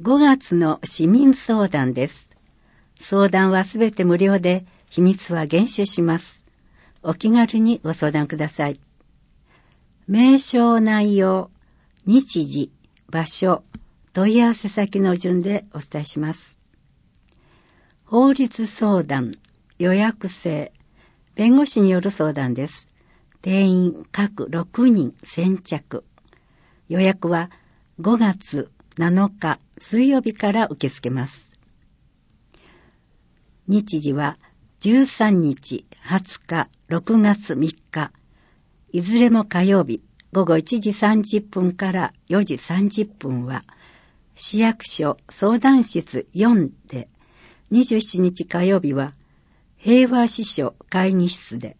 5月の市民相談です。相談はすべて無料で、秘密は厳守します。お気軽にご相談ください。名称内容、日時、場所、問い合わせ先の順でお伝えします。法律相談、予約制、弁護士による相談です。定員各6人先着。予約は5月7日水曜日から受け付けます。日時は13日、20日、6月3日。いずれも火曜日、午後1時30分から4時30分は、市役所相談室4で、27日火曜日は、平和支所会議室で、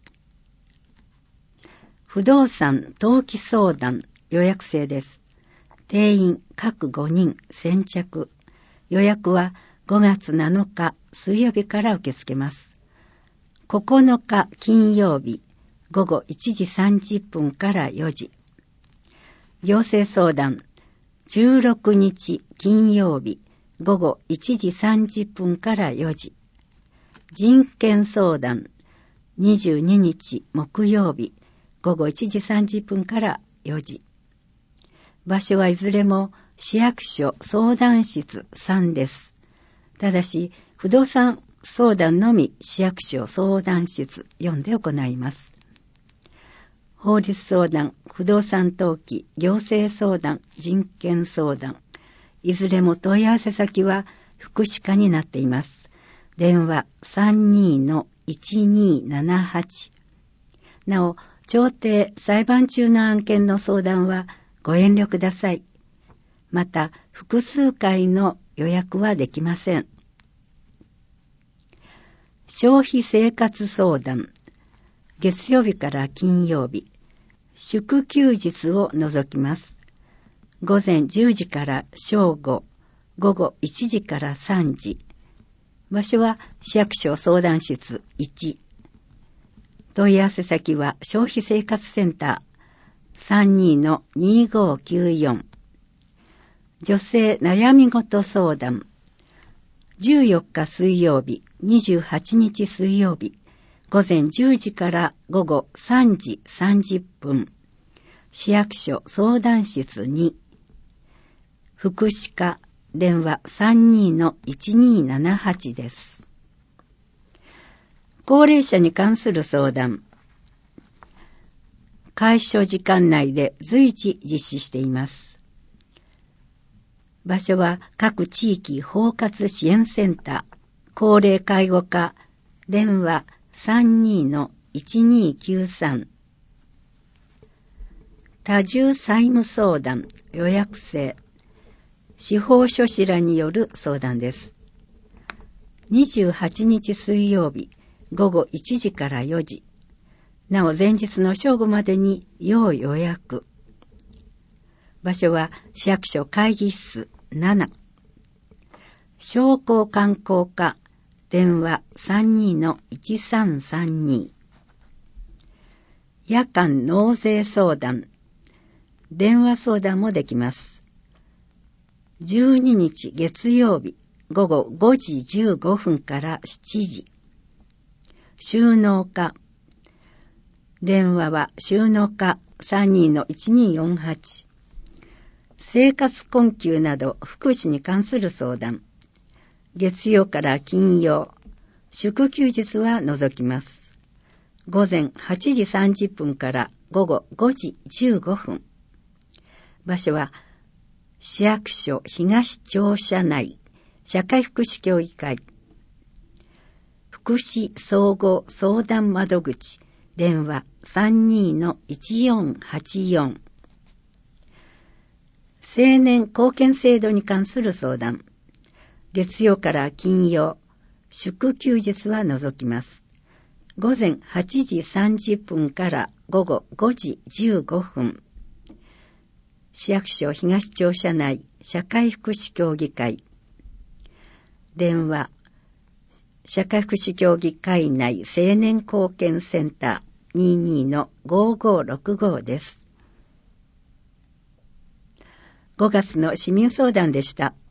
不動産登記相談予約制です。定員各5人先着。予約は5月7日水曜日から受け付けます。9日金曜日午後1時30分から4時。行政相談16日金曜日午後1時30分から4時。人権相談22日木曜日午後1時30分から4時。場所はいずれも市役所相談室3です。ただし、不動産相談のみ市役所相談室4で行います。法律相談、不動産登記、行政相談、人権相談。いずれも問い合わせ先は福祉課になっています。電話 32-1278。なお、調停、裁判中の案件の相談はご遠慮ください。また、複数回の予約はできません。消費生活相談。月曜日から金曜日。祝休日を除きます。午前10時から正午。午後1時から3時。場所は市役所相談室1。問い合わせ先は消費生活センター 32-2594。女性悩み事相談。14日水曜日、28日水曜日、午前10時から午後3時30分。市役所相談室2。福祉課電話 32-1278 です。高齢者に関する相談。開所時間内で随時実施しています。場所は各地域包括支援センター、高齢介護課、電話 32-1293。多重債務相談予約制。司法書士らによる相談です。28日水曜日、午後1時から4時。なお前日の正午までに要予約。場所は市役所会議室7。商工観光課電話 32-1332。夜間納税相談。電話相談もできます。12日月曜日午後5時15分から7時。収納課。電話は収納課 32-1248。生活困窮など福祉に関する相談。月曜から金曜、祝休日は除きます。午前8時30分から午後5時15分。場所は市役所東庁舎内社会福祉協議会。福祉総合相談窓口電話 32-1484。青年貢献制度に関する相談。月曜から金曜、祝休日は除きます。午前8時30分から午後5時15分。市役所東庁舎内社会福祉協議会。電話、社会福祉協議会内青年貢献センター 22-5565 です。5月の市民相談でした。